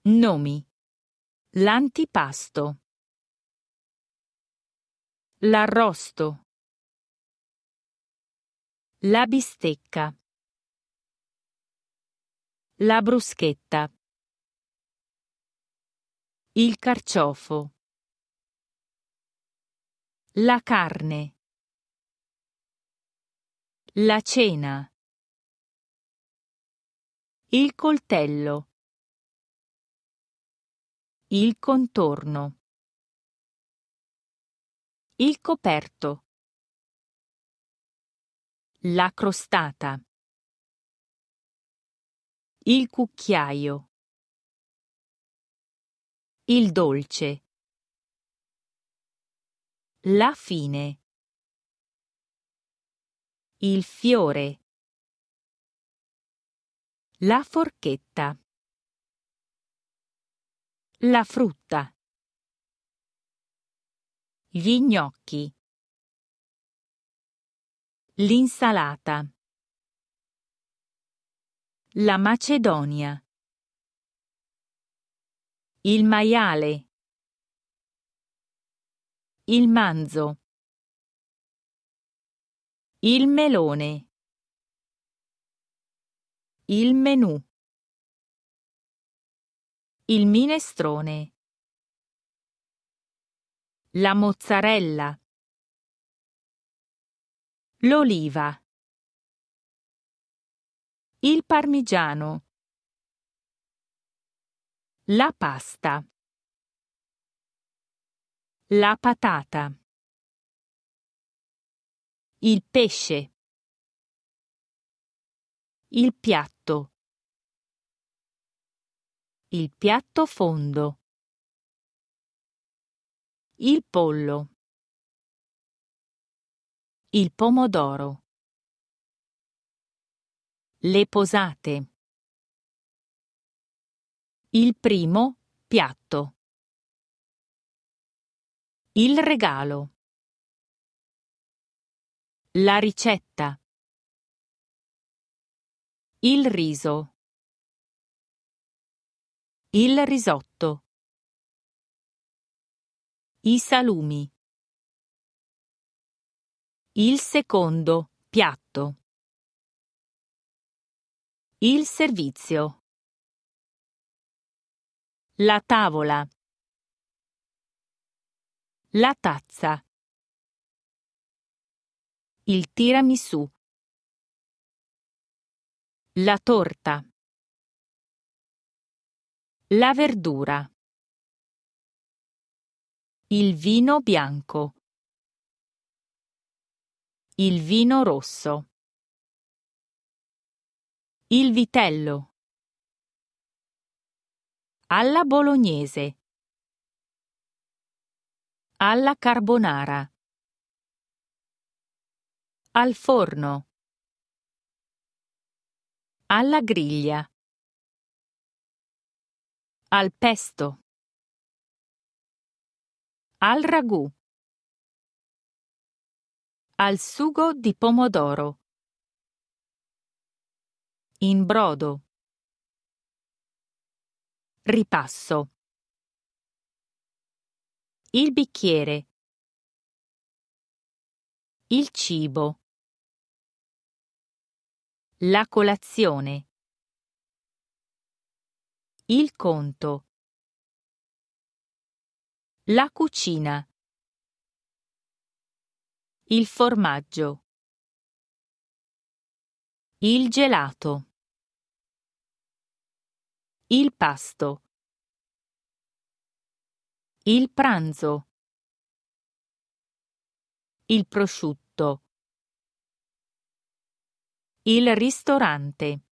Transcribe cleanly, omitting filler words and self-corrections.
Nomi. L'antipasto. L'arrosto. La bistecca. La bruschetta. Il carciofo. La carne. La cena. Il coltello. Il contorno. Il coperto. La crostata. Il cucchiaio. Il dolce. La fine. Il fiore. La forchetta. La frutta. Gli gnocchi. L'insalata. La macedonia. Il maiale. Il manzo. Il melone. Il menù. Il minestrone. La mozzarella. L'oliva. Il parmigiano. La pasta. La patata. Il pesce. Il piatto. Il piatto fondo. Il pollo. Il pomodoro. Le posate. Il primo piatto. Il regalo. La ricetta. Il riso. Il risotto. I salumi. Il secondo piatto. Il servizio. La tavola. La tazza. Il tiramisù. La torta. La verdura. Il vino bianco. Il vino rosso. Il vitello. Alla bolognese. Alla carbonara. Al forno. Alla griglia. Al pesto. Al ragù. Al sugo di pomodoro. In brodo. Ripasso. Il bicchiere. Il cibo. La colazione. Il conto. La cucina. Il formaggio. Il gelato. Il pasto. Il pranzo. Il prosciutto. Il ristorante.